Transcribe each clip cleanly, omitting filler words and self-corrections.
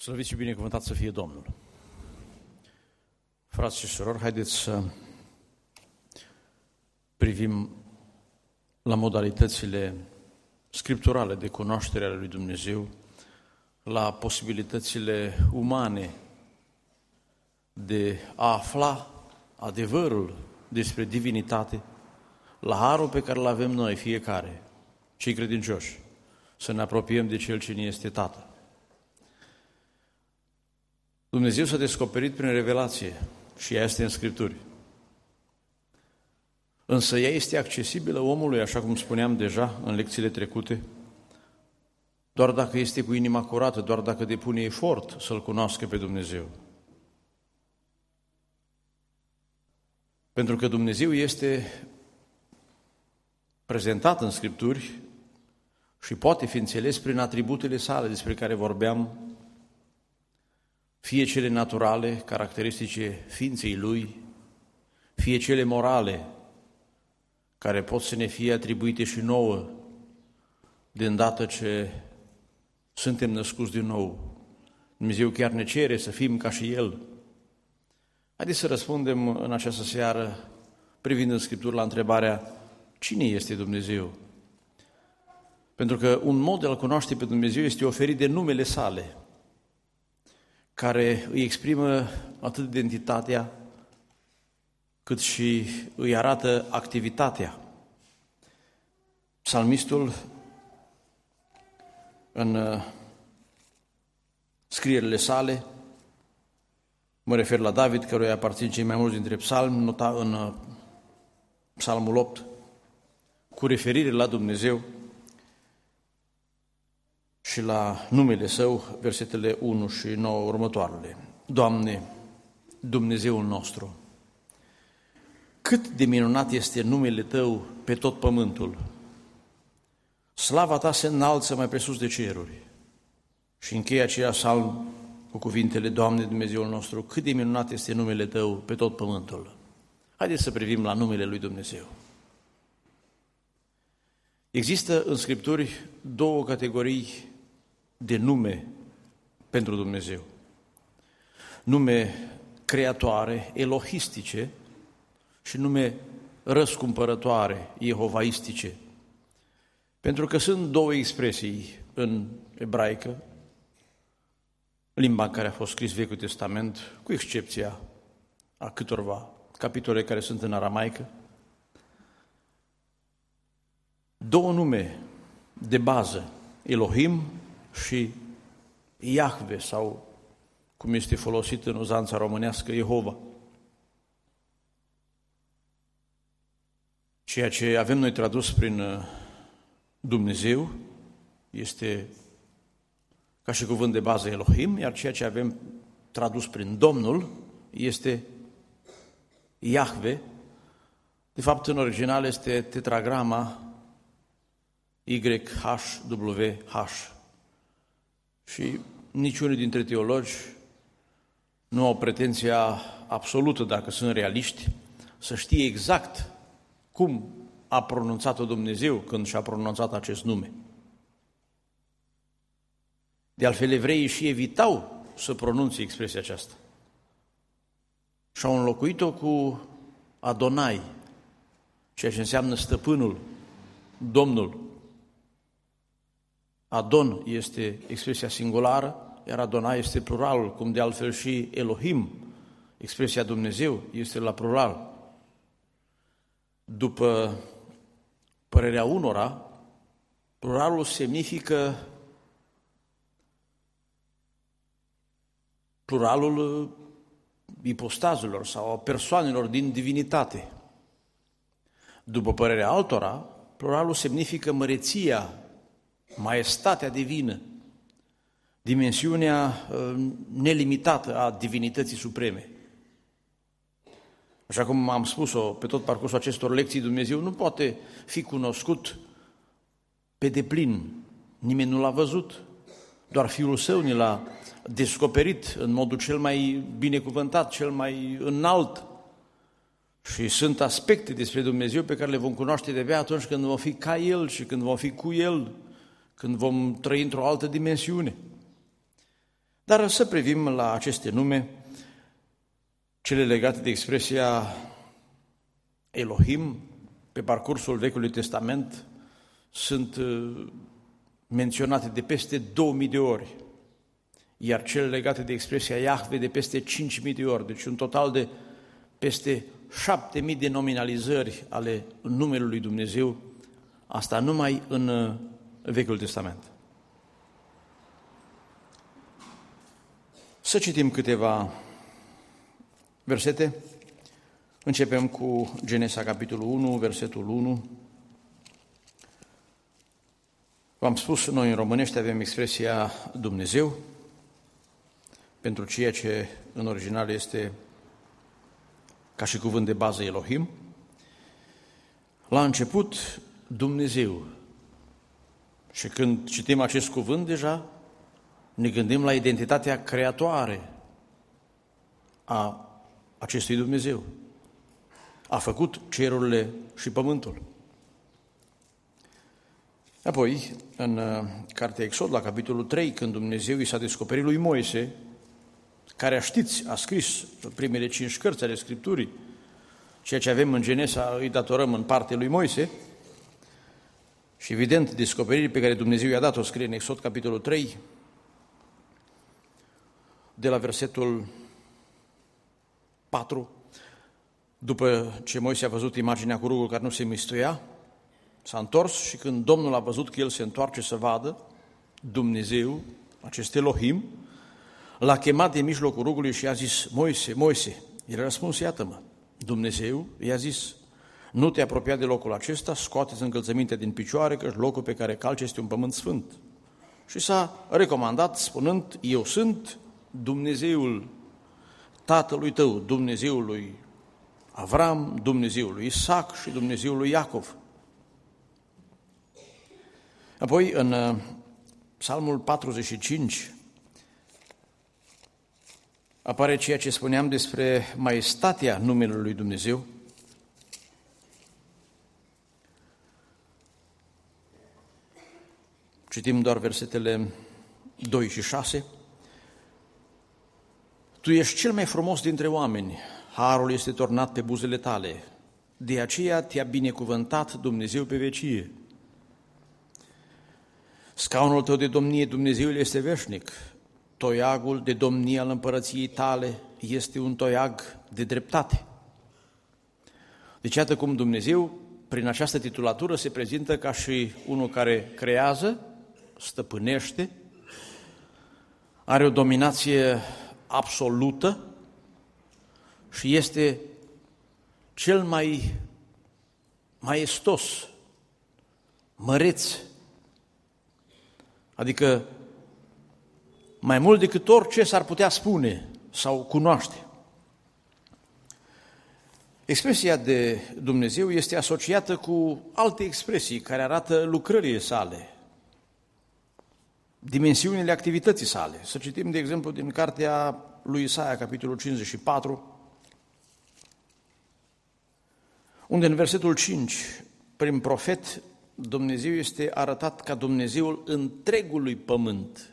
Slăvit și binecuvântat să fie Domnul! Frați și surori, haideți să privim la modalitățile scripturale de cunoaștere ale lui Dumnezeu, la posibilitățile umane de a afla adevărul despre divinitate, la harul pe care îl avem noi, fiecare, cei credincioși, să ne apropiem de Cel ce ne este Tată. Dumnezeu s-a descoperit prin revelație și ea este în Scripturi. Însă ea este accesibilă omului, așa cum spuneam deja în lecțiile trecute, doar dacă este cu inima curată, doar dacă depune efort să-L cunoască pe Dumnezeu. Pentru că Dumnezeu este prezentat în Scripturi și poate fi înțeles prin atributele sale despre care vorbeam, fie cele naturale, caracteristice ființei Lui, fie cele morale, care pot să ne fie atribuite și nouă, de îndată ce suntem născuți din nou. Dumnezeu chiar ne cere să fim ca și El. Haideți să răspundem în această seară, privind în Scriptură, la întrebarea: cine este Dumnezeu? Pentru că un mod de a-L cunoaște pe Dumnezeu este oferit de numele Sale, care îi exprimă atât identitatea, cât și îi arată activitatea. Psalmistul, în scrierile sale, mă refer la David, căruia aparțin cei mai mulți dintre psalmi, nota în Psalmul 8, cu referire la Dumnezeu și la numele Său, versetele 1 și 9 următoarele. Doamne, Dumnezeul nostru, cât de minunat este numele Tău pe tot pământul! Slava Ta se înalță mai presus de ceruri. Și încheie aceea psalm cu cuvintele: Doamne, Dumnezeul nostru, cât de minunat este numele Tău pe tot pământul! Haideți să privim la numele lui Dumnezeu. Există în Scripturi două categorii de nume pentru Dumnezeu. Nume creatoare, elohistice, și nume răscumpărătoare, jehovaistice. Pentru că sunt două expresii în ebraică, limba în care a fost scris Vechiul Testament, cu excepția a câtorva capitole care sunt în aramaică. Două nume de bază, Elohim și Iahve, sau cum este folosit în uzanța românească, Jehova. Ceea ce avem noi tradus prin Dumnezeu este ca și cuvânt de bază Elohim, iar ceea ce avem tradus prin Domnul este Iahve. De fapt, în original este tetragrama YHWH. Și niciunul dintre teologi nu au pretenția absolută, dacă sunt realiști, să știe exact cum a pronunțat-o Dumnezeu când și-a pronunțat acest nume. De altfel, evreii și evitau să pronunțe expresia aceasta. Și-au înlocuit-o cu Adonai, ceea ce înseamnă stăpânul, Domnul. Adon este expresia singulară, iar Adonai este pluralul, cum de altfel și Elohim, expresia Dumnezeu, este la plural. După părerea unora, pluralul semnifică pluralul ipostazelor sau persoanelor din divinitate. După părerea altora, pluralul semnifică măreția, maestatea divină, dimensiunea nelimitată a divinității supreme. Așa cum am spus-o pe tot parcursul acestor lecții, Dumnezeu nu poate fi cunoscut pe deplin. Nimeni nu l-a văzut, doar Fiul Său ne l-a descoperit în modul cel mai binecuvântat, cel mai înalt. Și sunt aspecte despre Dumnezeu pe care le vom cunoaște de-abia atunci când vom fi ca El și când vom fi cu El, când vom trăi într-o altă dimensiune. Dar să privim la aceste nume, cele legate de expresia Elohim. Pe parcursul Vechiului Testament sunt menționate de peste 2000 de ori, iar cele legate de expresia Iahve de peste 5000 de ori, deci un total de peste 7000 de nominalizări ale numelui lui Dumnezeu, asta numai în Vechiul Testament. Să citim câteva versete. Începem cu Genesa, capitolul 1, versetul 1. V-am spus, noi în românește avem expresia Dumnezeu, pentru ceea ce în original este ca și cuvânt de bază Elohim. La început, Dumnezeu. Și când citim acest cuvânt, deja ne gândim la identitatea creatoare a acestui Dumnezeu. A făcut cerurile și pământul. Apoi, în cartea Exod, la capitolul 3, când Dumnezeu i s-a descoperit lui Moise, care, știți, a scris primele 5 cărți ale Scripturii, ceea ce avem în Genesa îi datorăm în parte lui Moise, și evident, descoperirii pe care Dumnezeu i-a dat-o scrie în Exod, capitolul 3, de la versetul 4, după ce Moise a văzut imaginea cu rugul care nu se mistuia, s-a întors și când Domnul a văzut că el se întoarce să vadă, Dumnezeu, acest Elohim, l-a chemat din mijlocul rugului și i-a zis: Moise, Moise. El a răspuns: iată-mă. Dumnezeu i-a zis: nu te apropia de locul acesta, scoate-ți încălțămintea din picioare, căci locul pe care calci este un pământ sfânt. Și s-a recomandat spunând: eu sunt Dumnezeul tatălui tău, Dumnezeul lui Avram, Dumnezeul lui Isaac și Dumnezeul lui Iacov. Apoi, în Psalmul 45, apare ceea ce spuneam despre maestatea numelui lui Dumnezeu. Citim doar versetele 2 și 6. Tu ești cel mai frumos dintre oameni, harul este tornat pe buzele tale, de aceea te-a binecuvântat Dumnezeu pe vecie. Scaunul tău de domnie, Dumnezeul, este veșnic, toiagul de domnie al împărăției tale este un toiag de dreptate. Deci iată cum Dumnezeu, prin această titulatură, se prezintă ca și unul care creează, stăpânește, are o dominație absolută și este cel mai maestos, măreț, adică mai mult decât orice s-ar putea spune sau cunoaște. Expresia de Dumnezeu este asociată cu alte expresii care arată lucrările sale, dimensiunile activității sale. Să citim, de exemplu, din cartea lui Isaia, capitolul 54, unde în versetul 5, prin profet, Dumnezeu este arătat ca Dumnezeul întregului pământ.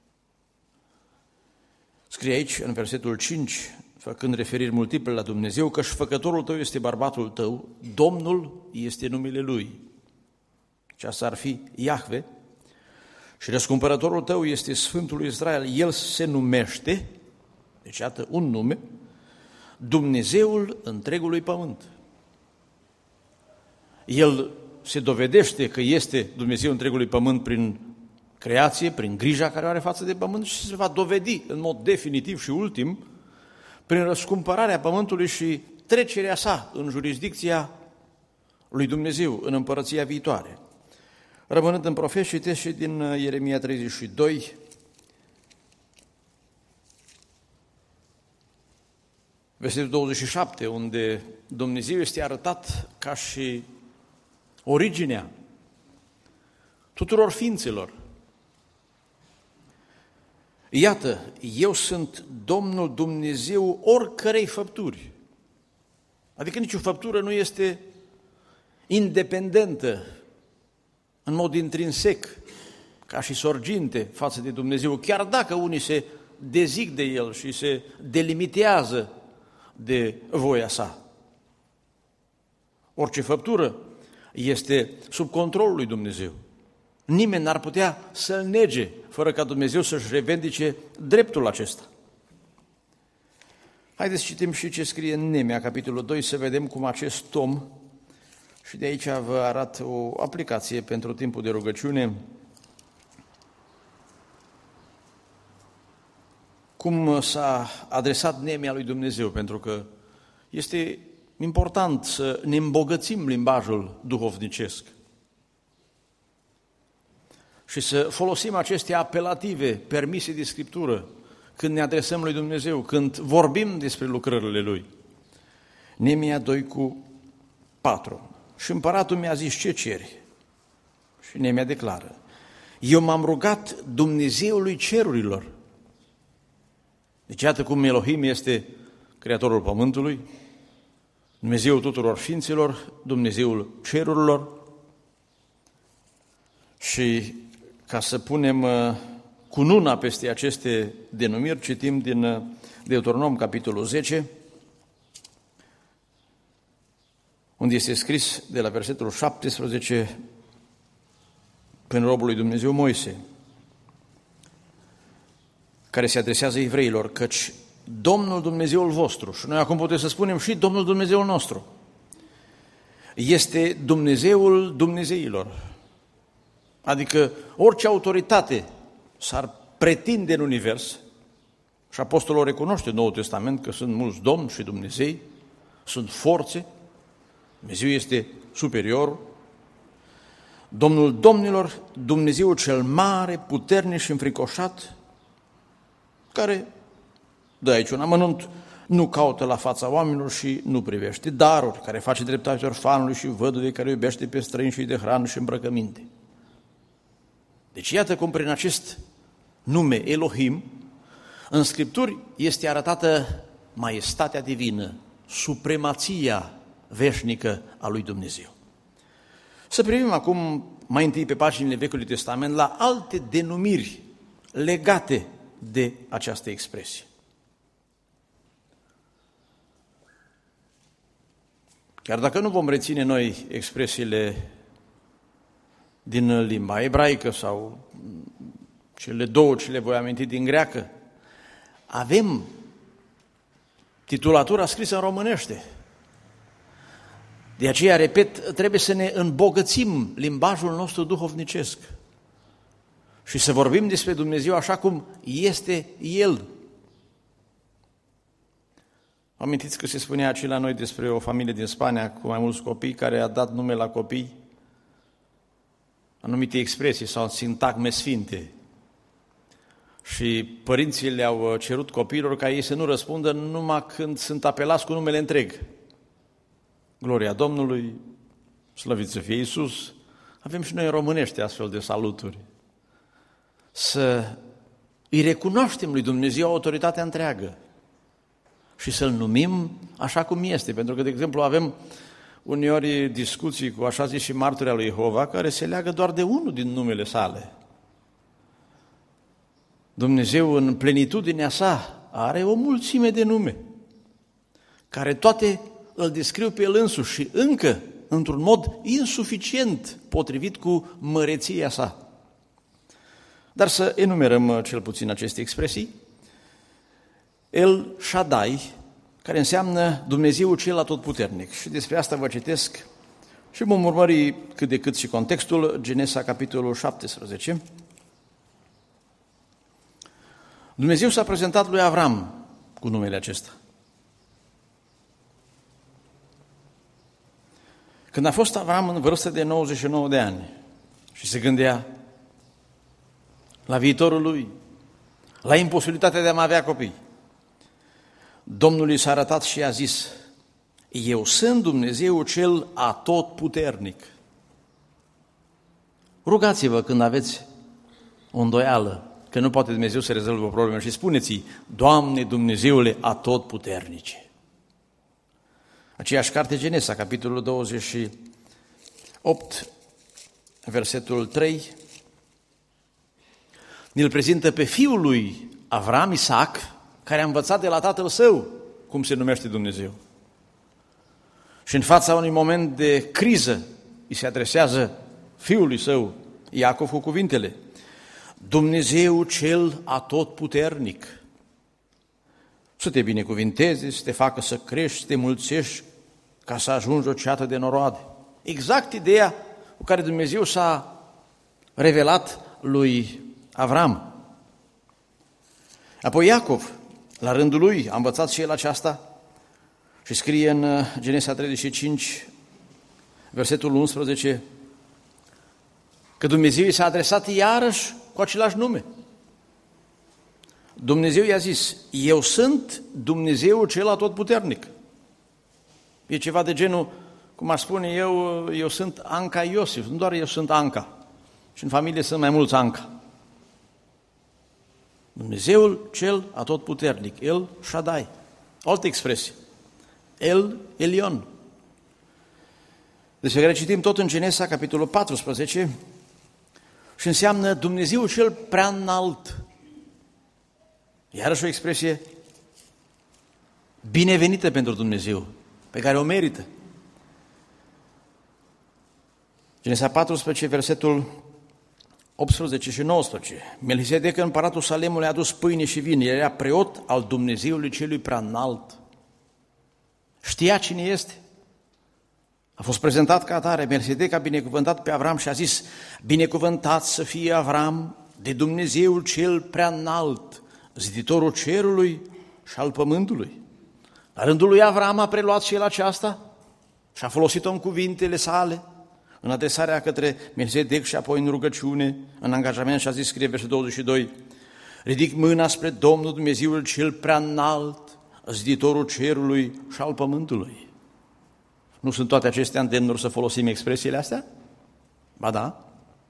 Scrie aici, în versetul 5, făcând referiri multiple la Dumnezeu, că și făcătorul tău este bărbatul tău, Domnul este numele Lui. Și asta ar fi Iahve. Și răscumpărătorul tău este Sfântul lui Israel. El se numește, deci iată un nume, Dumnezeul întregului pământ. El se dovedește că este Dumnezeu întregului pământ prin creație, prin grija care o are față de pământ și se va dovedi în mod definitiv și ultim prin răscumpărarea pământului și trecerea sa în jurisdicția lui Dumnezeu, în împărăția viitoare. Rămânând în profet, citesc și din Ieremia 32, versetul 27, unde Dumnezeu este arătat ca și originea tuturor ființelor. Iată, eu sunt Domnul Dumnezeu oricărei făpturi. Adică nicio făptură nu este independentă, în mod intrinsec, ca și sorginte față de Dumnezeu, chiar dacă unii se dezic de El și se delimitează de voia sa. Orice făptură este sub controlul lui Dumnezeu. Nimeni n-ar putea să-L nege fără ca Dumnezeu să-și revendice dreptul acesta. Haideți să citim și ce scrie în Neemia, capitolul 2, să vedem cum acest om, și de aici vă arăt o aplicație pentru timpul de rugăciune, cum s-a adresat Neemia lui Dumnezeu, pentru că este important să ne îmbogățim limbajul duhovnicesc și să folosim aceste apelative permise de Scriptură când ne adresăm lui Dumnezeu, când vorbim despre lucrările Lui. Neemia 2:4. Și împăratul mi-a zis, ce ceri? Și Neemia declară, eu m-am rugat Dumnezeului cerurilor. Deci iată cum Elohim este Creatorul pământului, Dumnezeul tuturor ființelor, Dumnezeul cerurilor. Și ca să punem cununa peste aceste denumiri, citim din Deuteronom, capitolul 10, unde este scris de la versetul 17 prin robul lui Dumnezeu Moise, care se adresează evreilor, căci Domnul Dumnezeul vostru, și noi acum putem să spunem și Domnul Dumnezeul nostru, este Dumnezeul Dumnezeilor. Adică orice autoritate s-ar pretinde în univers, și apostolul recunoaște în Noul Testament că sunt mulți domni și Dumnezei, sunt forțe, Dumnezeu este superior, Domnul domnilor, Dumnezeul cel mare, puternic și înfricoșat, care dă aici un amănunt, nu caută la fața oamenilor și nu privește daruri, care face dreptate orfanului și văduvei, care iubește pe străini și de hrană și îmbrăcăminte. Deci iată cum prin acest nume Elohim, în Scripturi este arătată maestatea divină, supremația veșnică a lui Dumnezeu. Să privim acum mai întâi pe paginile Vechiului Testament la alte denumiri legate de această expresie. Chiar dacă nu vom reține noi expresiile din limba ebraică sau cele două ce le voi aminti din greacă, avem titulatura scrisă în românește. De aceea, repet, trebuie să ne îmbogățim limbajul nostru duhovnicesc și să vorbim despre Dumnezeu așa cum este El. Amintiți că se spunea aici la noi despre o familie din Spania cu mai mulți copii care a dat nume la copii anumite expresii sau sintagme sfinte. Și părinții le-au cerut copiilor ca ei să nu răspundă numai când sunt apelați cu numele întreg. Gloria Domnului, slăvit să fie Iisus. Avem și noi în românește astfel de saluturi. Să îi recunoaștem lui Dumnezeu autoritatea întreagă și să-L numim așa cum este. Pentru că, de exemplu, avem uneori discuții cu așa zis și martori al lui Jehova care se leagă doar de unul din numele sale. Dumnezeu în plenitudinea sa are o mulțime de nume care toate îl descriu pe El însuși și încă într-un mod insuficient potrivit cu măreția sa. Dar să enumerăm cel puțin aceste expresii. El Shaddai, care înseamnă Dumnezeul cel atotputernic. Și despre asta vă citesc și vom urmări cât de cât și contextul, Genesa, capitolul 17. Dumnezeu s-a prezentat lui Avram cu numele acesta. Când a fost Avram în vârstă de 99 de ani și se gândea la viitorul lui, la imposibilitatea de a mai avea copii, Domnul i s-a arătat și i-a zis, eu sunt Dumnezeu cel atotputernic. Rugați-vă când aveți o îndoială că nu poate Dumnezeu să rezolve o problemă și spuneți-i, Doamne Dumnezeule atotputernice. Aceeași carte Genesa, capitolul 28, versetul 3, ne-l prezintă pe fiul lui Avram, Isaac, care a învățat de la tatăl său cum se numește Dumnezeu. Și în fața unui moment de criză îi se adresează fiului său, Iacov, cu cuvintele: Dumnezeu cel atotputernic, să te binecuvinteze, să te facă să crești, să te mulțești, ca să ajungi o ceată de noroade. Exact ideea cu care Dumnezeu s-a revelat lui Avram. Apoi Iacov, la rândul lui, a învățat și el aceasta și scrie în Genesa 35, versetul 11, că Dumnezeu i s-a adresat iarăși cu același nume. Dumnezeu i-a zis: eu sunt Dumnezeul cel atotputernic. E ceva de genul, cum aș spune eu sunt Anca Iosif, nu doar eu sunt Anca. Și în familie sunt mai mulți Anca. Dumnezeul cel atotputernic, El Shaddai. O altă expresie, El Elion. Despre care citim tot în Genesa, capitolul 14, și înseamnă Dumnezeul cel prea înalt. Iarăși o expresie binevenită pentru Dumnezeu, pe care o merită. Genesa 14, versetul 18 și 19. Melchisedec, împăratul Salemului, a adus pâine și vin. El era preot al Dumnezeului celui prea înalt. Știa cine este. A fost prezentat ca atare. Melchisedec a binecuvântat pe Avram și a zis: binecuvântat să fie Avram de Dumnezeul cel prea înalt, ziditorul cerului și al pământului. La rândul lui Avram a preluat și el aceasta și a folosit-o în cuvintele sale, în adresarea către Melchisedec și apoi în rugăciune, în angajament, și a zis, scrie versetul 22, ridic mâna spre Domnul Dumnezeul cel prea înalt, ziditorul cerului și al pământului. Nu sunt toate acestea îndemnuri să folosim expresiile astea? Ba da.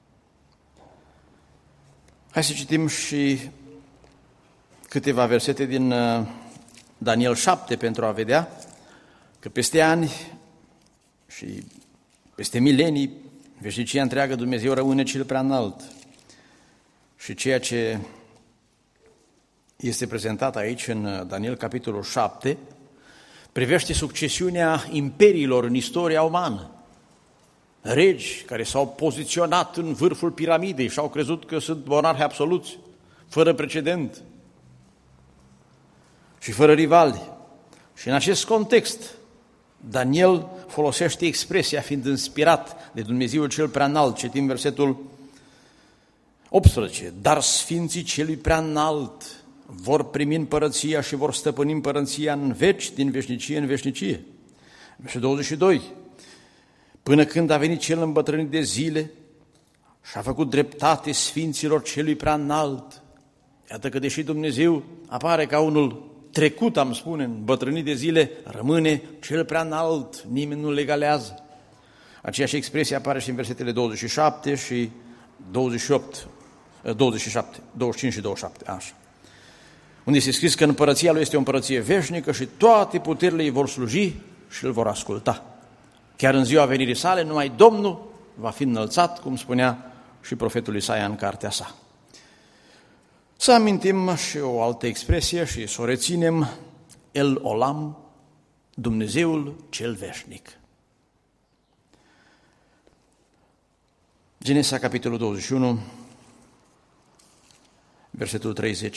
Hai să citim și câteva versete din Daniel 7 pentru a vedea că peste ani și peste milenii, veșnicia întreagă, Dumnezeu rămâne cel prea înalt. Și ceea ce este prezentat aici în Daniel capitolul 7 privește succesiunea imperiilor în istoria umană. Regi care s-au poziționat în vârful piramidei și au crezut că sunt monarhi absoluți, fără precedent și fără rivali. Și în acest context, Daniel folosește expresia, fiind inspirat de Dumnezeul cel prea înalt. Citim versetul 18. Dar sfinții celui prea înalt vor primi împărăția și vor stăpâni împărăția în veci, din veșnicie în veșnicie. Versetul 22. Până când a venit cel îmbătrânit de zile și a făcut dreptate sfinților celui prea înalt. Iată că deși Dumnezeu apare ca unul trecut, am spune, în bătrânii de zile, rămâne cel prea înalt, nimeni nu-l egalează. Aceeași expresie apare și în versetele 27 și 28, 27, 25 și 27, așa. Unde este scris că împărăția lui este o împărăție veșnică și toate puterile îi vor sluji și îl vor asculta. Chiar în ziua venirii sale, numai Domnul va fi înălțat, cum spunea și profetul Isaia în cartea sa. Să amintim și o altă expresie și să o reținem, El Olam, Dumnezeul cel veșnic. Genesa, capitolul 21, versetul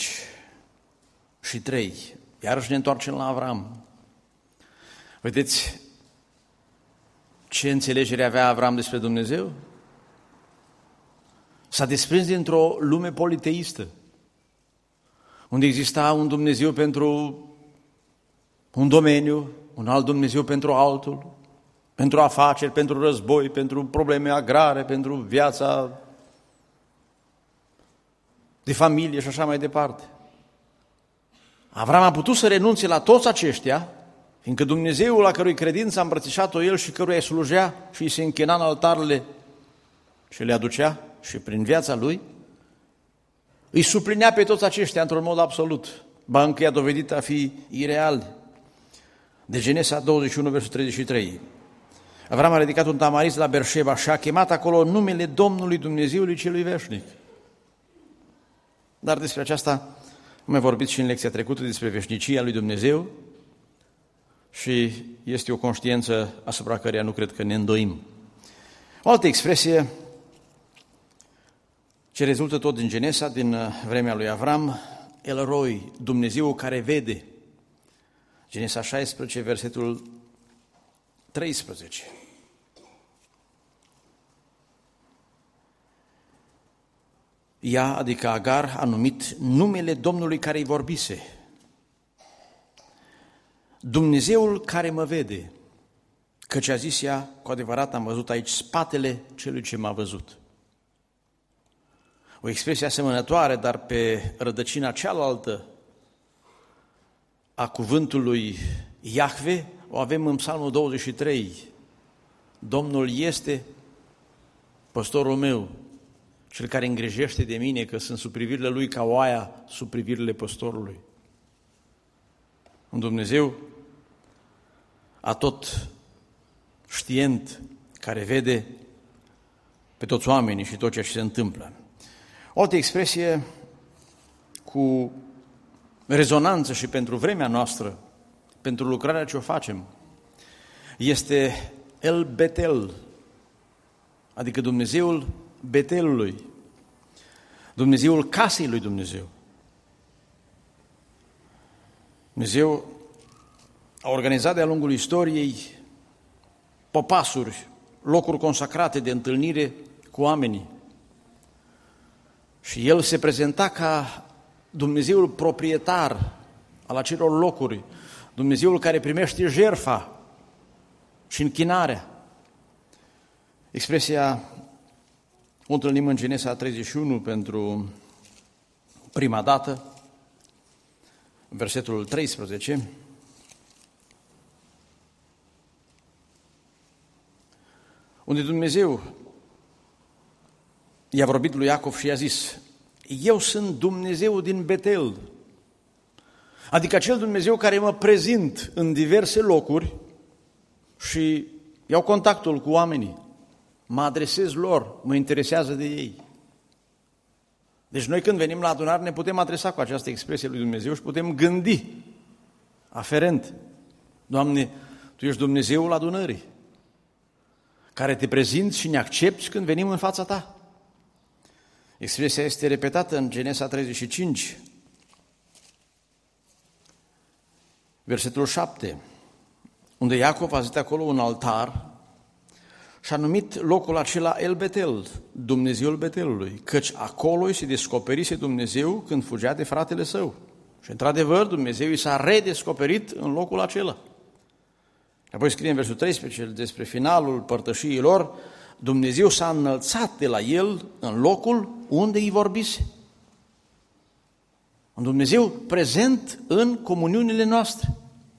33. Iarăși ne întoarcem la Avram. Vedeți ce înțelegere avea Avram despre Dumnezeu? S-a desprins dintr-o lume politeistă, unde exista un Dumnezeu pentru un domeniu, un alt Dumnezeu pentru altul, pentru afaceri, pentru război, pentru probleme agrare, pentru viața de familie și așa mai departe. Avram a putut să renunțe la toți aceștia, fiindcă Dumnezeul la cărui credință a îmbrățișat-o el și căruia îi slujea și îi se închina în altarele și le aducea și prin viața lui, îi suplinea pe toți aceștia într-un mod absolut, ba încă i-a dovedit a fi ireal. De Genesa 21, versul 33. Avram a ridicat un tamariz la Berșeba și a chemat acolo numele Domnului Dumnezeului celui veșnic. Dar despre aceasta Am mai vorbit și în lecția trecută despre veșnicia lui Dumnezeu și este o conștiință asupra căreia nu cred că ne îndoim. O altă expresie ce rezultă tot din Genesa, din vremea lui Avram, El Roi, Dumnezeu care vede. Genesa 16, versetul 13. Ea, adică Agar, a numit numele Domnului care îi vorbise. Dumnezeul care mă vede, căci a zis ea, cu adevărat am văzut aici spatele celui ce m-a văzut. O expresie asemănătoare, dar pe rădăcina cealaltă a cuvântului Iahve, o avem în Psalmul 23. Domnul este păstorul meu, cel care îngrijește de mine, că sunt sub privirile lui ca oaia sub privirile păstorului. Un Dumnezeu atot știent, care vede pe toți oamenii și tot ceea ce se întâmplă. O altă expresie cu rezonanță și pentru vremea noastră, pentru lucrarea ce o facem, este El Betel, adică Dumnezeul Betelului, Dumnezeul casei lui Dumnezeu. Dumnezeu a organizat de-a lungul istoriei popasuri, locuri consacrate de întâlnire cu oamenii. Și El se prezenta ca Dumnezeul proprietar al acelor locuri, Dumnezeul care primește jertfa și închinarea. Expresia o întâlnim în Genesa 31 pentru prima dată, versetul 13, unde Dumnezeu i-a vorbit lui Iacov și i-a zis: eu sunt Dumnezeu din Betel, adică acel Dumnezeu care mă prezint în diverse locuri și iau contactul cu oamenii, mă adresez lor, mă interesează de ei. Deci noi când venim la adunare ne putem adresa cu această expresie lui Dumnezeu și putem gândi aferent: Doamne, Tu ești Dumnezeul adunării, care te prezinți și ne accepți când venim în fața Ta. Expresia este repetată în Genesa 35, versetul 7, unde Iacov a zis acolo un altar și a numit locul acela El Betel, Dumnezeul Betelului, căci acolo îi se descoperise Dumnezeu când fugea de fratele său. Și într-adevăr Dumnezeu i s-a redescoperit în locul acela. Și apoi scrie în versul 13 despre finalul părtășiei lor: Dumnezeu s-a înălțat de la el în locul unde îi vorbise. Un Dumnezeu prezent în comuniunile noastre.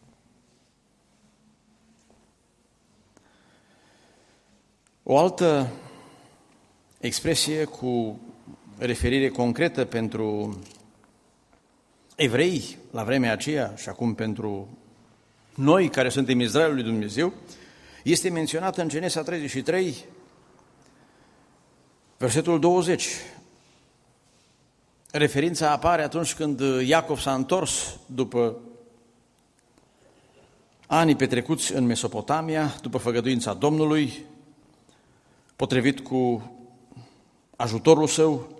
O altă expresie cu referire concretă pentru evrei la vremea aceea și acum pentru noi care suntem Israelul lui Dumnezeu este menționată în Genesa 33, versetul 20. Referința apare atunci când Iacov s-a întors după anii petrecuți în Mesopotamia, după făgăduința Domnului, potrivit cu ajutorul său,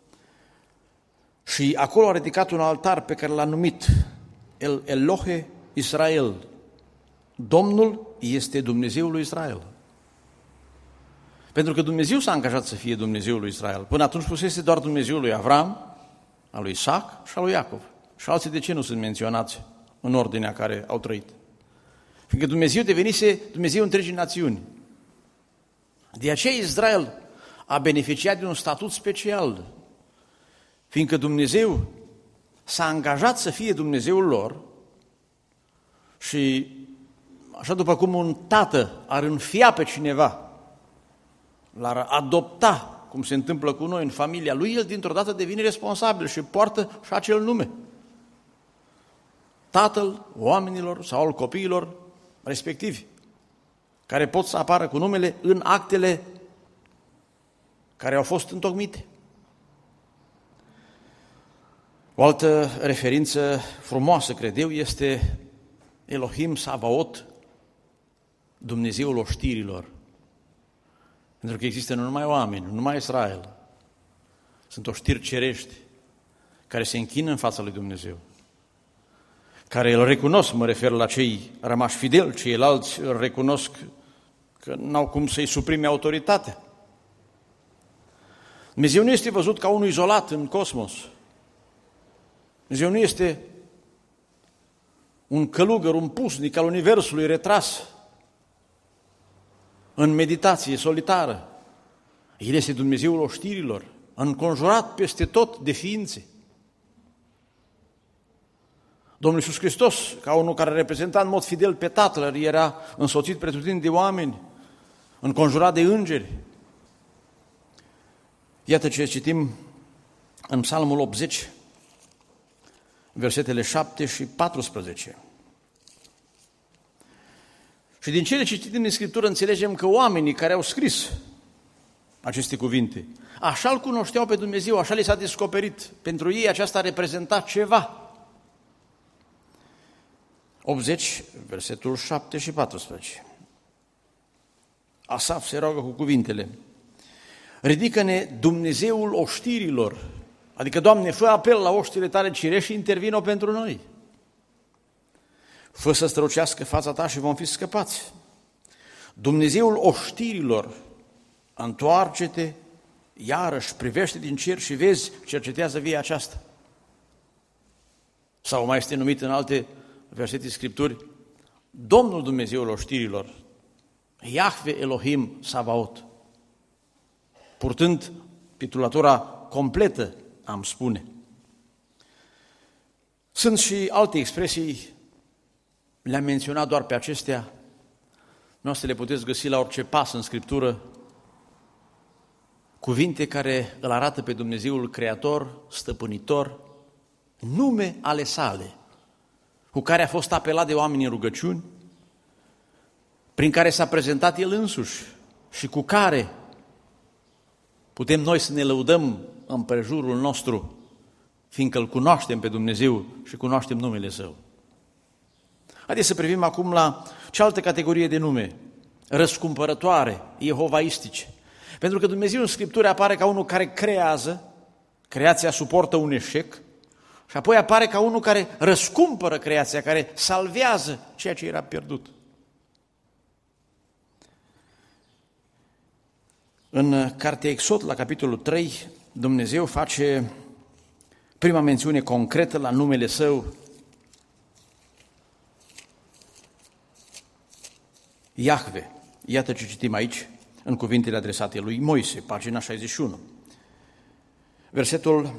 și acolo a ridicat un altar pe care l-a numit El Elohe Israel. Domnul este Dumnezeul lui Israel. Pentru că Dumnezeu s-a angajat să fie Dumnezeul lui Israel. Până atunci fusese doar Dumnezeul lui Avram, al lui Isaac și al lui Iacov. Și alții de ce nu sunt menționați în ordinea care au trăit? Fiindcă Dumnezeu devenise Dumnezeu întregii națiuni. De aceea Israel a beneficiat de un statut special, fiindcă Dumnezeu s-a angajat să fie Dumnezeul lor și așa după cum un tată ar înfia pe cineva, l-ar adopta, cum se întâmplă cu noi în familia lui, el dintr-o dată devine responsabil și poartă și acel nume. Tatăl oamenilor sau al copiilor respectivi, care pot să apară cu numele în actele care au fost întocmite. O altă referință frumoasă, cred eu, este Elohim Savaot, Dumnezeul oștirilor. Pentru că există nu numai oameni, nu numai Israel. Sunt oștiri cerești care se închină în fața lui Dumnezeu, care îl recunosc, mă refer la cei rămași fideli, ceilalți îl recunosc că n-au cum să-i suprime autoritatea. Dumnezeu nu este văzut ca unul izolat în cosmos. Dumnezeu nu este un călugăr, un pusnic al universului retras în meditație solitară. El este Dumnezeul oștirilor, înconjurat peste tot de ființe. Domnul Iisus Hristos, ca unul care reprezenta în mod fidel pe Tatăl, era însoțit pretutindeni de oameni, înconjurat de îngeri. Iată ce citim în Psalmul 80, versetele 7 și 14. Și din cele ce citim în Scriptură înțelegem că oamenii care au scris aceste cuvinte, așa îl cunoșteau pe Dumnezeu, așa li s-a descoperit. Pentru ei aceasta reprezenta ceva. 80, versetul 7 și 14. Asaf se roagă cu cuvintele: ridică-ne Dumnezeul oștirilor, adică, Doamne, fă apel la oștirile tale cirești și intervină pentru noi. Fă să strălucească fața ta și vom fi scăpați. Dumnezeul oștirilor, întoarce-te iarăși, privește din cer și vezi, cercetează via aceasta. Sau mai este numit în alte versete Scripturi, Domnul Dumnezeul oștirilor, Iahve Elohim Savaot, purtând titulatura completă, am spune. Sunt și alte expresii, le-am menționat doar pe acestea, noastre le puteți găsi la orice pas în Scriptură, cuvinte care îl arată pe Dumnezeul Creator, Stăpânitor, nume ale sale, cu care a fost apelat de oameni în rugăciuni, prin care s-a prezentat El însuși și cu care putem noi să ne lăudăm împrejurul nostru, fiindcă îl cunoaștem pe Dumnezeu și cunoaștem numele Său. Haideți să privim acum la cealaltă categorie de nume, răscumpărătoare, jehovaistice. Pentru că Dumnezeu în Scriptură apare ca unul care creează, creația suportă un eșec, și apoi apare ca unul care răscumpără creația, care salvează ceea ce era pierdut. În cartea Exod, la capitolul 3, Dumnezeu face prima mențiune concretă la numele Său, Iahve. Iată ce citim aici, în cuvintele adresate lui Moise, pagina 61. Versetul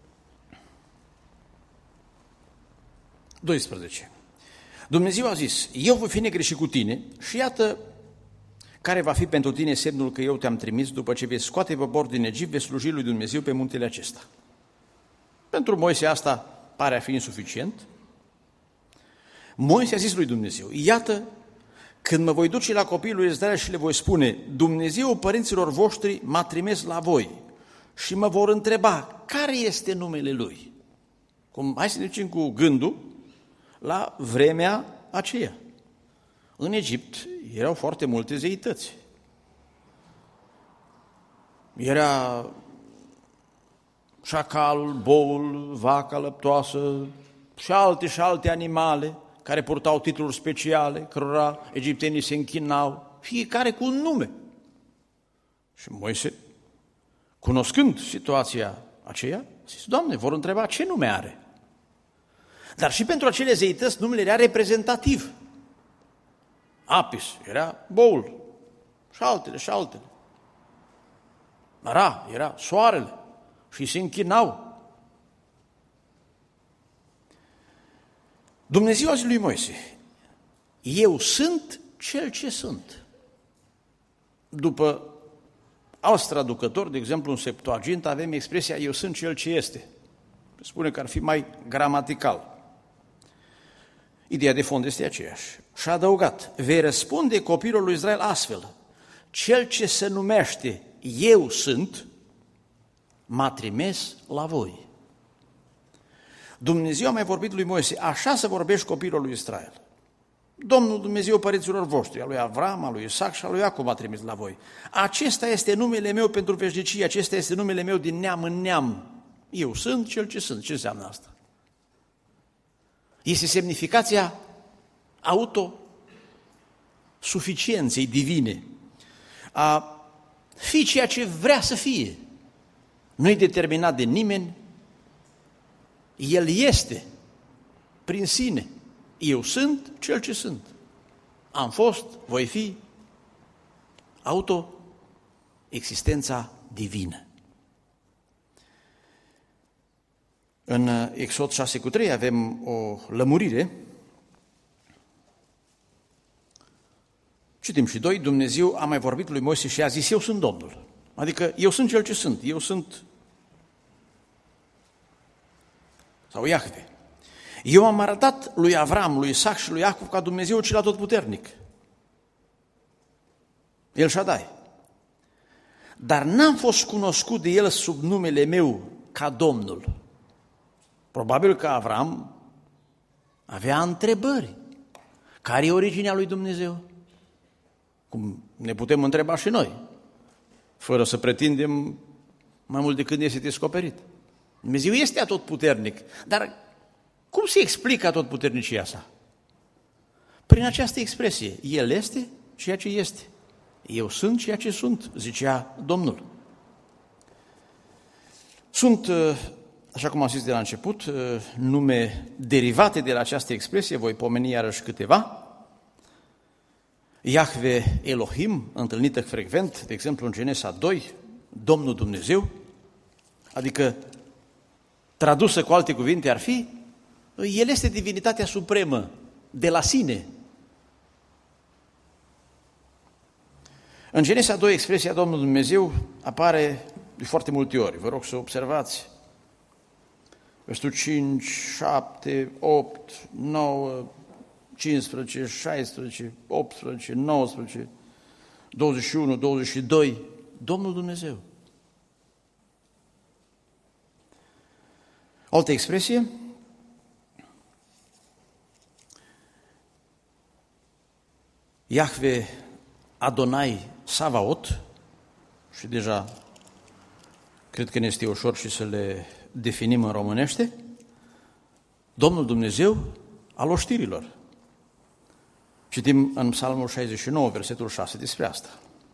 12. Dumnezeu a zis: eu voi fi negreșit cu tine și iată care va fi pentru tine semnul că eu te-am trimis, după ce vei scoate poporul din Egipt, vei sluji lui Dumnezeu pe muntele acesta. Pentru Moise asta pare a fi insuficient. Moise a zis lui Dumnezeu: iată, când mă voi duce la copiii lui Israel și le voi spune: Dumnezeu părinților voștri m-a trimis la voi, și mă vor întreba care este numele Lui. Hai să ne ducem cu gândul la vremea aceea. În Egipt erau foarte multe zeități. Era șacalul, boul, vaca lăptoasă și alte animale care purtau titluri speciale, cărora egiptenii se închinau, fiecare cu un nume. Și Moise, cunoscând situația aceea, a zis: Doamne, vor întreba ce nume are. Dar și pentru acele zeități numele era reprezentativ. Apis era boul și altele. Ra era soarele și se închinau. Dumnezeu a zis lui Moise: eu sunt cel ce sunt. După alți traducători, de exemplu în Septuaginta, avem expresia eu sunt cel ce este. Spune că ar fi mai gramatical. Ideea de fond este aceeași. Și a adăugat: vei răspunde copilul lui Israel astfel: cel ce se numește eu sunt, m-a trimis la voi. Dumnezeu a mai vorbit lui Moise, așa să vorbești copilul lui Israel. Domnul Dumnezeu părinților voștri, a lui Avram, a lui Isaac și a lui Iacov a trimis la voi. Acesta este numele meu pentru veșnicie, acesta este numele meu din neam în neam. Eu sunt cel ce sunt. Ce înseamnă asta? Este semnificația autosuficienței divine, a fi ceea ce vrea să fie. Nu e determinat de nimeni, El este prin sine. Eu sunt cel ce sunt. Am fost, voi fi, existența divină. În Exod 6:3 avem o lămurire. Citim și 2, Dumnezeu a mai vorbit lui Moise și a zis, eu sunt Domnul. Adică eu sunt cel ce sunt, eu sunt, sau Iahve. Eu am arătat lui Avram, lui Isaac și lui Iacov ca Dumnezeu cel atotputernic. El Shaddai. Dar n-am fost cunoscut de el sub numele meu ca Domnul. Probabil că Avram avea întrebări. Care e originea lui Dumnezeu? Cum ne putem întreba și noi, fără să pretindem mai mult decât este descoperit. Dumnezeu este atotputernic, dar cum se explică atotputernicia sa? Prin această expresie, El este ceea ce este. Eu sunt ceea ce sunt, zicea Domnul. Sunt, așa cum am zis de la început, nume derivate de la această expresie, voi pomeni iarăși câteva. Iahve Elohim, întâlnită frecvent, de exemplu în Genesa 2, Domnul Dumnezeu, adică tradusă cu alte cuvinte ar fi, El este divinitatea supremă, de la sine. În Genesa 2, expresia Domnul Dumnezeu apare de foarte multe ori. Vă rog să observați. Versetul 5, 7, 8, 9, 15, 16, 18, 19, 21, 22. Domnul Dumnezeu. O altă expresie. Iahve Adonai Savaot, și deja cred că ne este ușor și să le definim în românește, Domnul Dumnezeu al oștirilor. Citim în Psalmul 69, versetul 6 despre asta.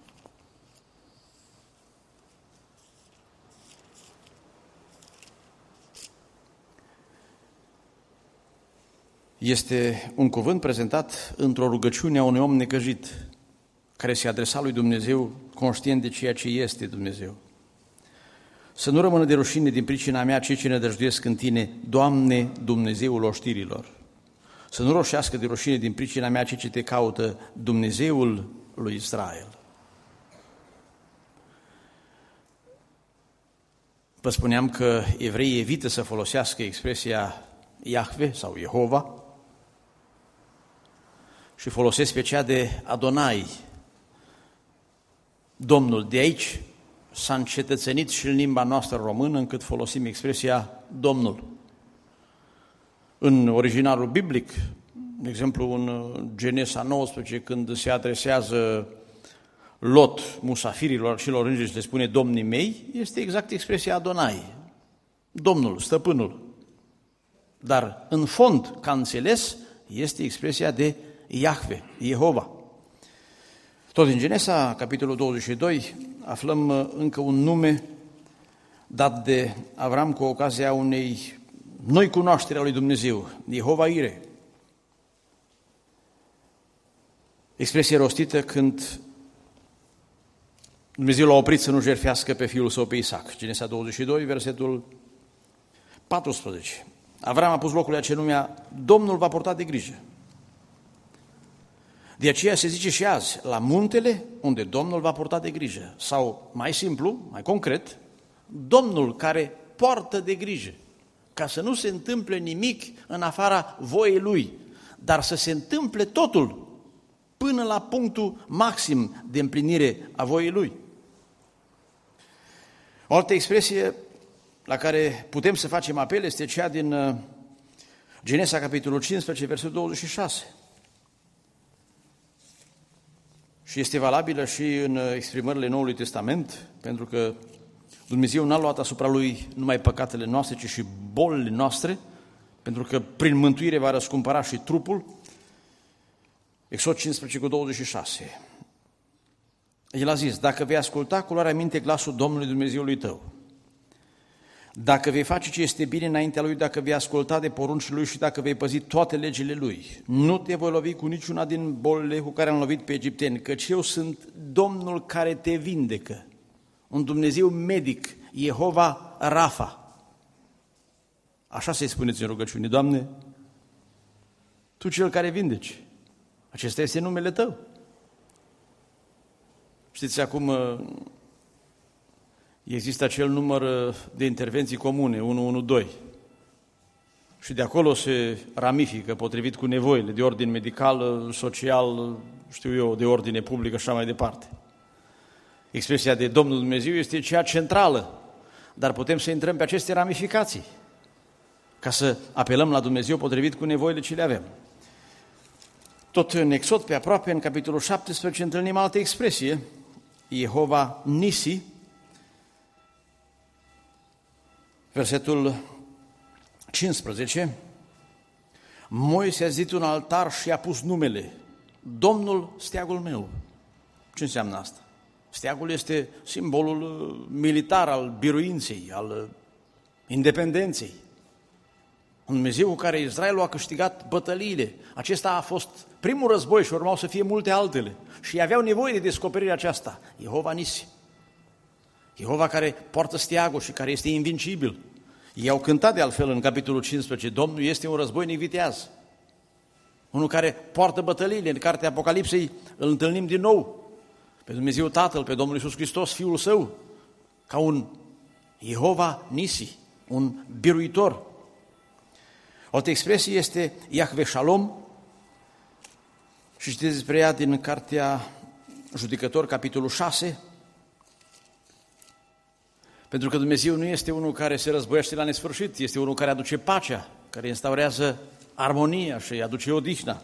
Este un cuvânt prezentat într-o rugăciune a unui om necăjit, care se adresa lui Dumnezeu conștient de ceea ce este Dumnezeu. Să nu rămână de rușine din pricina mea cei ce nădăjduiesc în Tine, Doamne, Dumnezeul oștirilor. Să nu roșească de rușine din pricina mea cei ce Te caută, Dumnezeul lui Israel. Vă spuneam că evreii evită să folosească expresia Iahve sau Jehova și folosesc pe cea de Adonai, Domnul. De aici s-a încetățenit și în limba noastră română încât folosim expresia Domnul. În originalul biblic, de exemplu în Genesa 19, când se adresează Lot, musafirilor și lor îngeri și le spune domnii mei, este exact expresia Adonai, Domnul, stăpânul. Dar în fond, ca înțeles, este expresia de Iahve, Jehova. Tot în Genesa, capitolul 22, aflăm încă un nume dat de Avram cu ocazia unei noi cunoaștere a lui Dumnezeu, Jehova Ire. Expresie rostită când Dumnezeu l-a oprit să nu jertfească pe fiul său pe Isaac. Genesa 22, versetul 14. Avram a pus locul acela numea Domnul va purta de grijă. De aceea se zice și azi, la muntele unde Domnul va purta de grijă. Sau, mai simplu, mai concret, Domnul care poartă de grijă, ca să nu se întâmple nimic în afara voiei Lui, dar să se întâmple totul până la punctul maxim de împlinire a voiei Lui. O altă expresie la care putem să facem apel este cea din Genesa, capitolul 15, versetul 26. Și este valabilă și în exprimările Noului Testament, pentru că Dumnezeu n-a luat asupra Lui numai păcatele noastre, ci și bolile noastre, pentru că prin mântuire va răscumpăra și trupul. Exod 15 cu 26. El a zis, dacă vei asculta cu luarea minte glasul Domnului Dumnezeului tău, dacă vei face ce este bine înaintea Lui, dacă vei asculta de poruncile Lui și dacă vei păzi toate legile Lui, nu te voi lovi cu niciuna din bolile cu care am lovit pe egipteni, căci eu sunt Domnul care te vindecă, un Dumnezeu medic, Jehova Rafa. Așa să-i spuneți în rugăciune, Doamne, Tu cel care vindeci, acesta este numele Tău. Știți, acum există acel număr de intervenții comune, 112, și de acolo se ramifică, potrivit cu nevoile, de ordin medical, social, știu eu, de ordine publică și așa mai departe. Expresia de Domnul Dumnezeu este cea centrală, dar putem să intrăm pe aceste ramificații, ca să apelăm la Dumnezeu potrivit cu nevoile ce le avem. Tot în Exod, pe aproape, în capitolul 17, întâlnim altă expresie, Jehova Nisi, versetul 15, Moise a zidit un altar și a pus numele, Domnul steagul meu. Ce înseamnă asta? Steagul este simbolul militar al biruinței, al independenței. Un Dumnezeu cu care Israelul a câștigat bătăliile. Acesta a fost primul război și urmau să fie multe altele. Și aveau nevoie de descoperirea aceasta. Jehova Nisi. Jehova care poartă steagul și care este invincibil. Ei au cântat de altfel în capitolul 15, Domnul este un războinic viteaz. Unul care poartă bătăliile. În cartea Apocalipsei îl întâlnim din nou pe Dumnezeu Tatăl, pe Domnul Iisus Hristos, Fiul Său, ca un Jehova Nisi, un biruitor. O altă expresie este Iahve Shalom și știți despre ea din cartea Judecător, capitolul 6, pentru că Dumnezeu nu este unul care se războiește la nesfârșit, este unul care aduce pacea, care instaurează armonia și aduce odihna.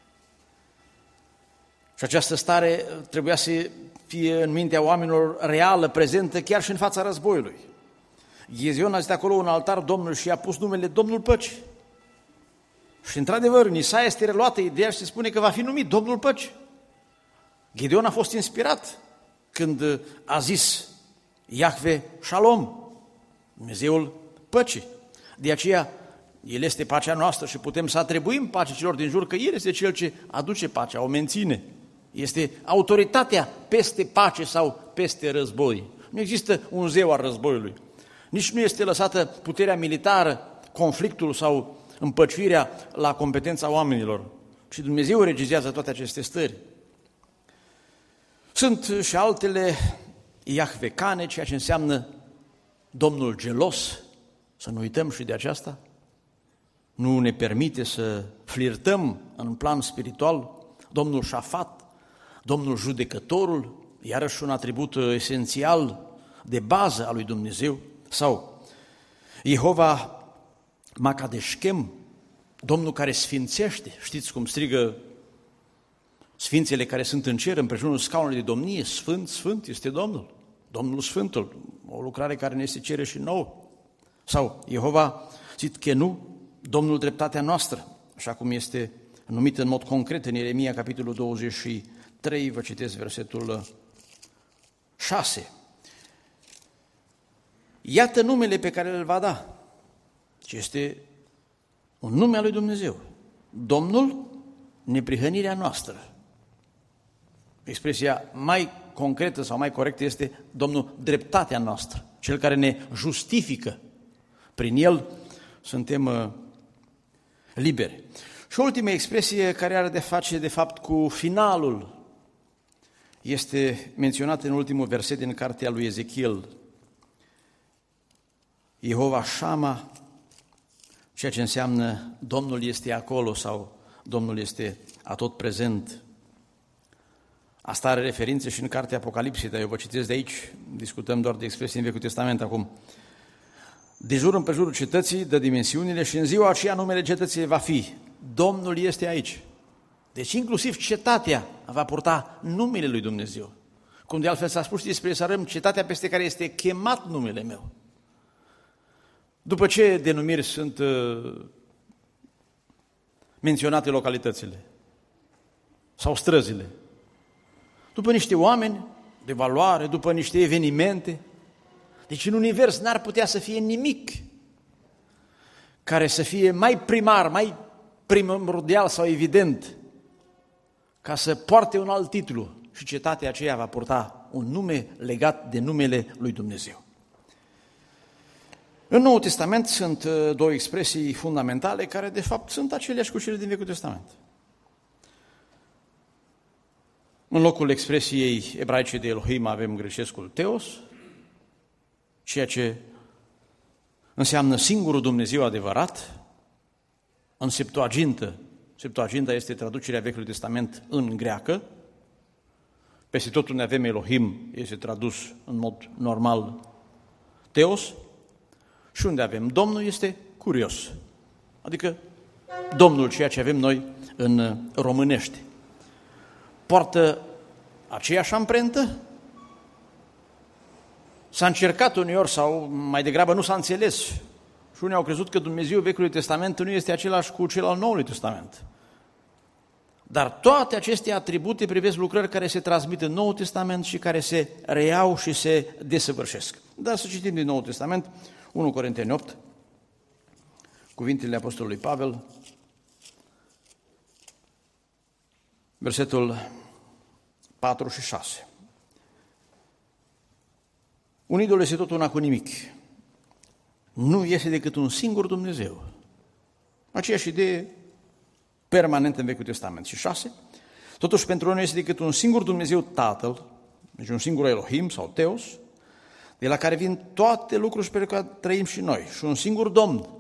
Și această stare trebuia să fie în mintea oamenilor reală, prezentă chiar și în fața războiului. Ghezion a zis acolo un altar Domnului și a pus numele Domnul Păcii. Și într-adevăr, în Isaia este reluată ideea și se spune că va fi numit Domnul Păcii. Gedeon a fost inspirat când a zis Iahve Shalom, Dumnezeul Păcii. De aceea, El este pacea noastră și putem să atribuim pacea celor din jur, că El este Cel ce aduce pacea, o menține. Este autoritatea peste pace sau peste război. Nu există un zeu al războiului. Nici nu este lăsată puterea militară, conflictul sau împăciuirea la competența oamenilor. Și Dumnezeu regizează toate aceste stări. Sunt și altele iahvecane, ceea ce înseamnă Domnul gelos, să nu uităm și de aceasta. Nu ne permite să flirtăm în plan spiritual. Domnul Șafat, Domnul judecătorul, iarăși un atribut esențial de bază a lui Dumnezeu. Sau Jehova Makadeșchem, Domnul care sfințește. Știți cum strigă sfințele care sunt în cer, împrejurul scaunului de domnie, Sfânt, Sfânt este Domnul, Domnul Sfântul, o lucrare care ne se cere și nouă. Sau Jehova Tzidkenu, Domnul dreptatea noastră, așa cum este numit în mod concret în Ieremia, capitolul 23, vă citesc versetul 6. Iată numele pe care îl va da, ce este un nume al lui Dumnezeu. Domnul, neprihănirea noastră. Expresia mai concretă sau mai corectă este Domnul, dreptatea noastră, Cel care ne justifică. Prin El suntem liberi. Și ultima expresie care are de face, de fapt, cu finalul, este menționată în ultimul verset din cartea lui Ezechiel. Jehova Shama, ceea ce înseamnă Domnul este acolo sau Domnul este atot prezent. Asta are referințe și în cartea Apocalipsei, dar eu vă citesc de aici, discutăm doar de expresii în Vechiul Testament acum. de jur împrejurul cetății, de dimensiunile, și în ziua aceea numele cetății va fi: Domnul este aici. Deci inclusiv cetatea va purta numele lui Dumnezeu. Cum de altfel s-a spus și despre Ierusalim, cetatea peste care este chemat numele meu. După ce denumiri sunt menționate localitățile sau străzile? După niște oameni de valoare, după niște evenimente. Deci în univers n-ar putea să fie nimic care să fie mai primar, mai primordial sau evident ca să poarte un alt titlu, și cetatea aceea va purta un nume legat de numele lui Dumnezeu. În Noul Testament sunt două expresii fundamentale care de fapt sunt aceleași cu cele din Vechiul Testament. În locul expresiei ebraice de Elohim avem grecescul Theos, ceea ce înseamnă singurul Dumnezeu adevărat. În Septuaginta este traducerea Vechiului Testament în greacă. Peste tot unde avem Elohim este tradus în mod normal Theos, și unde avem Domnul este Curios, adică Domnul, ceea ce avem noi în românește. Poartă aceeași amprentă? S-a încercat uneori, sau mai degrabă nu s-a înțeles, și unii au crezut că Dumnezeu Vechiului Testament nu este același cu cel al Noului Testament. Dar toate aceste atribute privesc lucrări care se transmit în Noul Testament și care se reiau și se desăvârșesc. Dar să citim din Noul Testament, 1 Corinteni 8, cuvintele Apostolului Pavel, versetul 4 și 6. Un idol este tot una cu nimic. Nu este decât un singur Dumnezeu. Aceeași idee permanent în Vechiul Testament. Și 6. Totuși pentru noi nu este decât un singur Dumnezeu Tatăl, deci un singur Elohim sau Theos, de la care vin toate lucrurile pe care trăim și noi, și un singur Domn,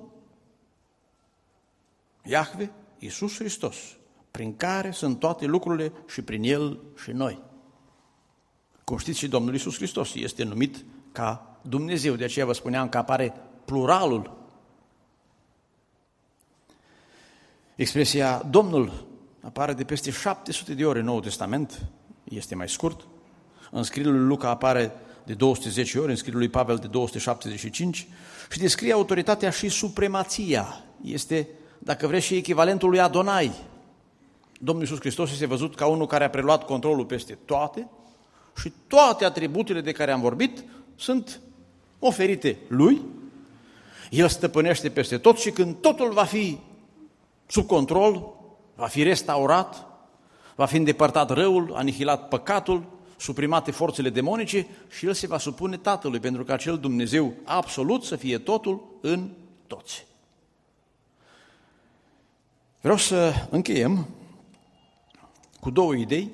Iahve, Iisus Hristos, prin care sunt toate lucrurile și prin El și noi. Cum știți, și Domnul Iisus Hristos este numit ca Dumnezeu, de aceea vă spuneam că apare pluralul. Expresia Domnul apare de peste 700 de ori în Noul Testament, este mai scurt. În scrisul lui Luca apare de 210 ori, în scrisul lui Pavel de 275 și descrie autoritatea și supremația. Este, dacă vreți, și echivalentul lui Adonai. Domnul Iisus Hristos este văzut ca unul care a preluat controlul peste toate și toate atributele de care am vorbit sunt oferite Lui. El stăpânește peste tot și când totul va fi sub control, va fi restaurat, va fi îndepărtat răul, anihilat păcatul, suprimate forțele demonice și El se va supune Tatălui, pentru că acel Dumnezeu absolut să fie totul în toți. Vreau să încheiem cu două idei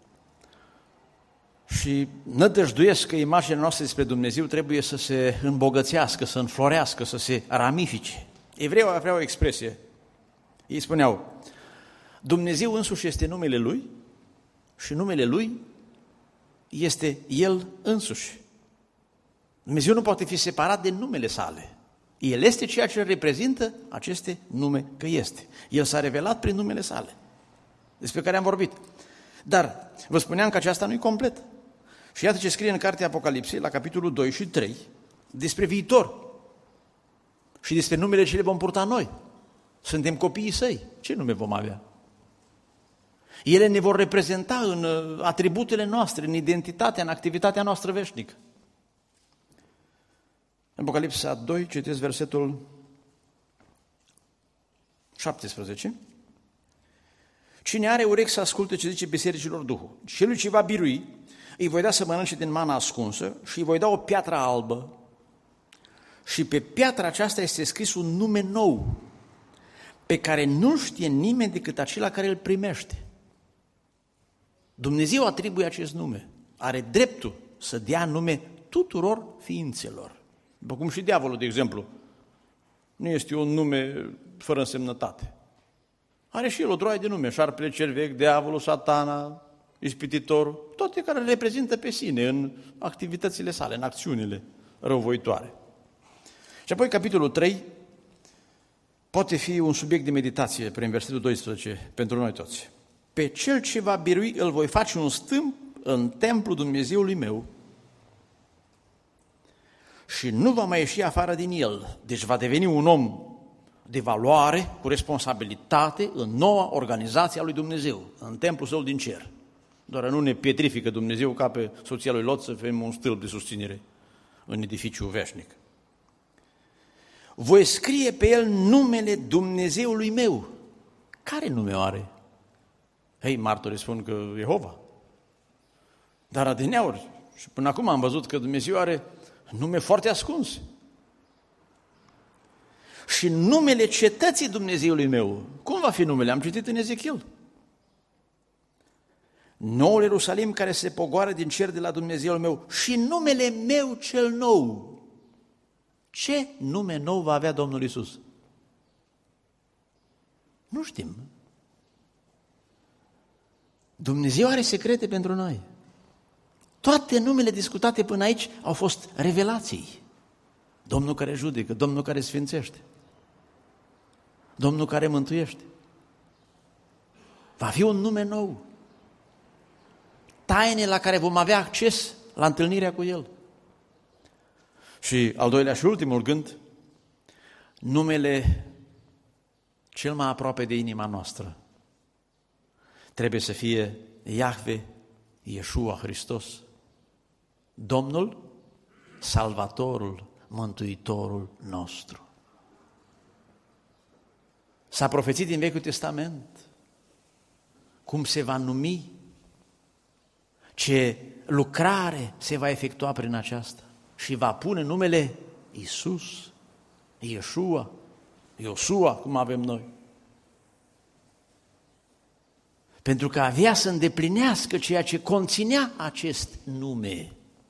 și nădăjduiesc că imaginea noastră despre Dumnezeu trebuie să se îmbogățească, să înflorească, să se ramifice. Evreii aveau o expresie. Ei spuneau: Dumnezeu însuși este numele Lui și numele Lui este El însuși. Dumnezeu nu poate fi separat de numele Sale. El este ceea ce reprezintă aceste nume că este. El s-a revelat prin numele Sale, despre care am vorbit. Dar vă spuneam că aceasta nu e complet. Și iată ce scrie în cartea Apocalipsei, la capitolul 2 și 3, despre viitor și despre numele ce le vom purta noi. Suntem copiii Săi. Ce nume vom avea? Ele ne vor reprezenta în atributele noastre, în identitatea, în activitatea noastră veșnică. În Apocalipsa 2, citesc versetul 17. Cine are urechi să asculte ce zice bisericilor Duhul, celui ce va birui, îi voi da să mănânce din mana ascunsă și îi voi da o piatră albă și pe piatra aceasta este scris un nume nou, pe care nu știe nimeni decât acela care îl primește. Dumnezeu atribuie acest nume, are dreptul să dea nume tuturor ființelor. După cum și diavolul, de exemplu, nu este un nume fără însemnătate. Are și el o droaie de nume, șarpele cel vechi, diavolul, satana, ispititorul, toate care le reprezintă pe sine în activitățile sale, în acțiunile răuvoitoare. Și apoi capitolul 3 poate fi un subiect de meditație prin versetul 12 pentru noi toți. Pe cel ce va birui îl voi face un stâmp în templul Dumnezeului meu și nu va mai ieși afară din el. Deci va deveni un om de valoare, cu responsabilitate în noua organizație a lui Dumnezeu, în templul său din cer. Doar nu ne pietrifică Dumnezeu ca pe soția lui Lot să fim un stâlp de susținere în edificiul veșnic. Voi scrie pe el numele Dumnezeului meu. Care nume are? Hei, martorii spun că Jehova. Dar adineauri, și până acum am văzut că Dumnezeu are nume foarte ascunse. Și numele cetății Dumnezeului meu. Cum va fi numele? Am citit în Ezechiel. Noul Ierusalim care se pogoară din cer de la Dumnezeul meu și numele meu cel nou. Ce nume nou va avea Domnul Iisus? Nu știm. Dumnezeu are secrete pentru noi. Toate numele discutate până aici au fost revelații. Domnul care judecă, Domnul care sfințește, Domnul care mântuiește. Va fi un nume nou. Taine la care vom avea acces la întâlnirea cu El. Și al doilea și ultimul gând, numele cel mai aproape de inima noastră trebuie să fie Iahve, Iesua Hristos, Domnul, Salvatorul, Mântuitorul nostru. S-a profețit din Vechiul Testament cum se va numi, ce lucrare se va efectua prin aceasta și va pune numele Iisus, Iesua, Iosua, cum avem noi. Pentru că avea să îndeplinească ceea ce conținea acest nume.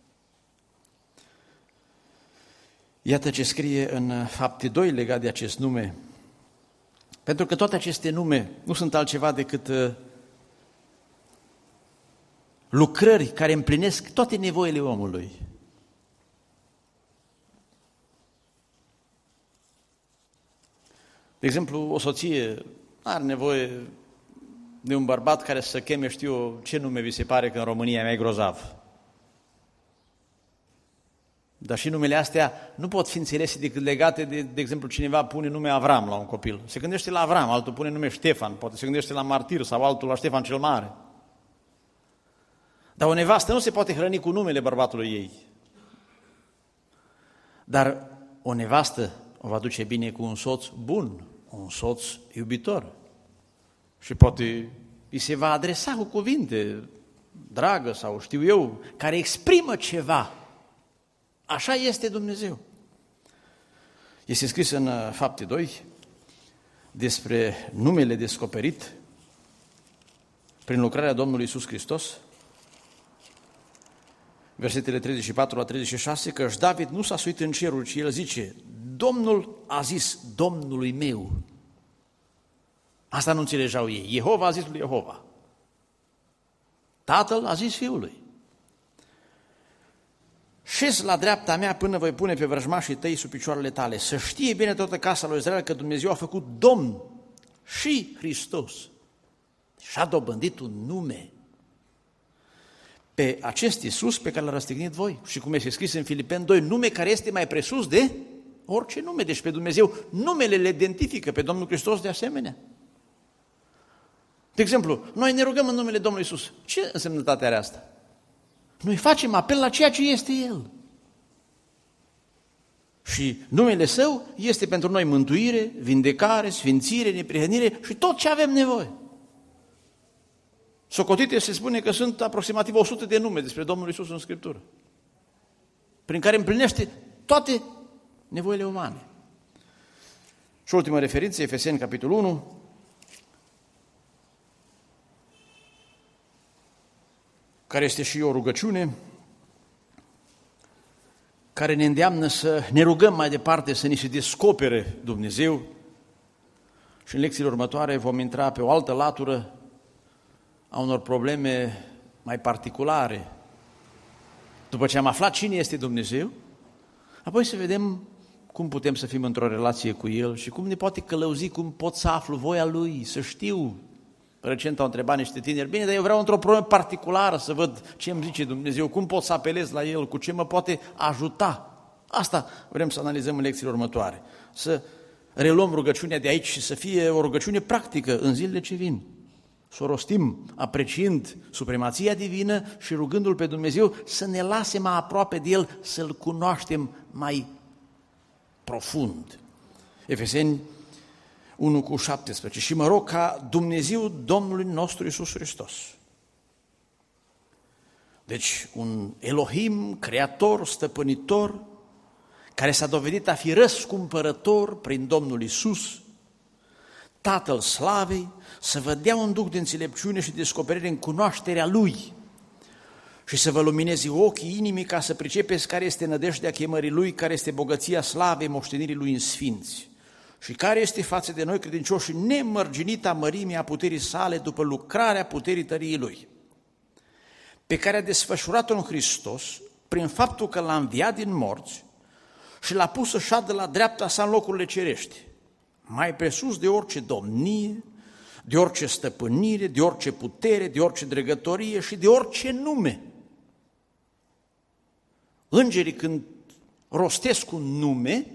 Iată ce scrie în Fapte 2 legat de acest nume. Pentru că toate aceste nume nu sunt altceva decât lucrări care împlinesc toate nevoile omului. De exemplu, o soție are nevoie de un bărbat care să cheme, știu ce nume vi se pare că în România e mai grozav. Dar și numele astea nu pot fi înțelese decât legate de exemplu, cineva pune nume Avram la un copil. Se gândește la Avram, altul pune nume Ștefan, poate se gândește la martir sau altul la Ștefan cel Mare. Dar o nevastă nu se poate hrăni cu numele bărbatului ei. Dar o nevastă o va duce bine cu un soț bun, un soț iubitor. Și poate îi se va adresa cu cuvinte, dragă sau știu eu, care exprimă ceva. Așa este Dumnezeu. Este scris în Fapte 2 despre numele descoperit prin lucrarea Domnului Iisus Hristos, versetele 34 la 36, că David nu s-a suit în cerul, ci el zice, Domnul a zis Domnului meu. Asta nu înțelegeau ei. Jehova a zis lui Jehova. Tatăl a zis Fiului. Șez la dreapta mea până voi pune pe vrăjmașii tăi sub picioarele tale. Să știe bine toată casa lui Israel că Dumnezeu a făcut Domn și Hristos. Și a dobândit un nume pe acest Iisus pe care l-a răstignit voi. Și cum este scris în Filipeni 2, nume care este mai presus de orice nume. Deci pe Dumnezeu numele le identifică, pe Domnul Hristos de asemenea. De exemplu, noi ne rugăm în numele Domnului Iisus. Ce însemnătate are asta? Noi facem apel la ceea ce este El. Și numele Său este pentru noi mântuire, vindecare, sfințire, neprihănire și tot ce avem nevoie. Socotite se spune că sunt aproximativ 100 de nume despre Domnul Iisus în Scriptură, prin care împlinește toate nevoile umane. Și ultima referință, Efeseni, capitolul 1, care este și o rugăciune, care ne îndeamnă să ne rugăm mai departe, să ni se descopere Dumnezeu. Și în lecțiile următoare vom intra pe o altă latură a unor probleme mai particulare. După ce am aflat cine este Dumnezeu, apoi să vedem cum putem să fim într-o relație cu El și cum ne poate călăuzi, cum pot să aflu voia Lui, să știu. Recent au întrebat niște tineri, bine, dar eu vreau într-o problemă particulară să văd ce îmi zice Dumnezeu, cum pot să apelez la El, cu ce mă poate ajuta. Asta vrem să analizăm în lecțiile următoare. Să reluăm rugăciunea de aici și să fie o rugăciune practică în zilele ce vin. Să o rostim apreciind supremația divină și rugându-L pe Dumnezeu să ne lase mai aproape de El, să-L cunoaștem mai profund. Efeseni 1:17. Și mă rog ca Dumnezeu Domnului nostru Iisus Hristos. Deci un Elohim, creator, stăpânitor, care s-a dovedit a fi răscumpărător prin Domnul Iisus, Tatăl Slavei, să vă dea un duc de înțelepciune și descoperire în cunoașterea Lui și să vă lumineze ochii inimii ca să pricepeți care este nădejdea chemării Lui, care este bogăția slavei moștenirii Lui în sfinți și care este față de noi credincioși nemărginita mărimea puterii sale după lucrarea puterii tăriei Lui, pe care a desfășurat-o în Hristos prin faptul că L-a înviat din morți și L-a pus să șadă la dreapta sa în locurile cerești, mai presus de orice domnie, de orice stăpânire, de orice putere, de orice dregătorie și de orice nume. Îngerii când rostesc un nume,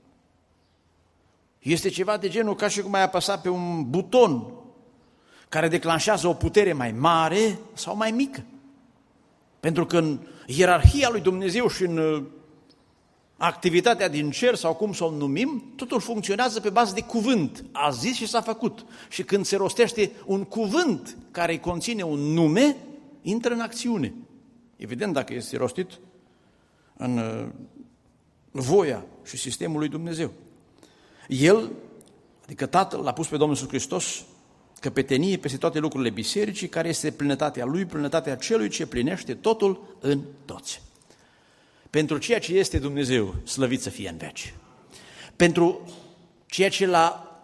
este ceva de genul ca și cum ai apăsa pe un buton care declanșează o putere mai mare sau mai mică. Pentru că în ierarhia lui Dumnezeu și în activitatea din cer sau cum să o numim, totul funcționează pe bază de cuvânt. A zis și s-a făcut. Și când se rostește un cuvânt care conține un nume, intră în acțiune. Evident, dacă este rostit în voia și sistemul lui Dumnezeu. El, adică Tatăl, l-a pus pe Domnul Iisus Hristos căpetenie peste toate lucrurile bisericii, care este plinătatea Lui, plinătatea Celui ce plinește totul în toți. Pentru ceea ce este Dumnezeu, slăvit să fie în veci. Pentru ceea ce L-a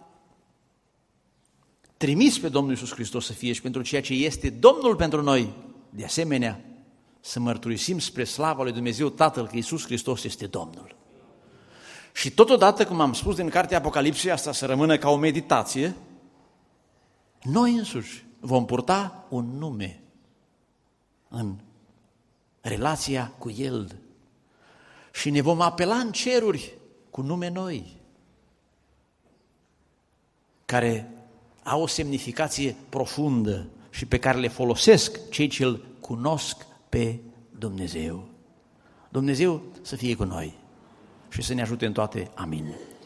trimis pe Domnul Iisus Hristos să fie și pentru ceea ce este Domnul pentru noi, de asemenea, să mărturisim spre slava lui Dumnezeu Tatăl că Iisus Hristos este Domnul. Și totodată, cum am spus din cartea Apocalipsei, asta să rămână ca o meditație, noi însuși vom purta un nume în relația cu El și ne vom apela în ceruri cu nume noi, care au o semnificație profundă și pe care le folosesc cei ce îl cunosc pe Dumnezeu. Dumnezeu să fie cu noi și să ne ajute în toate. Amin.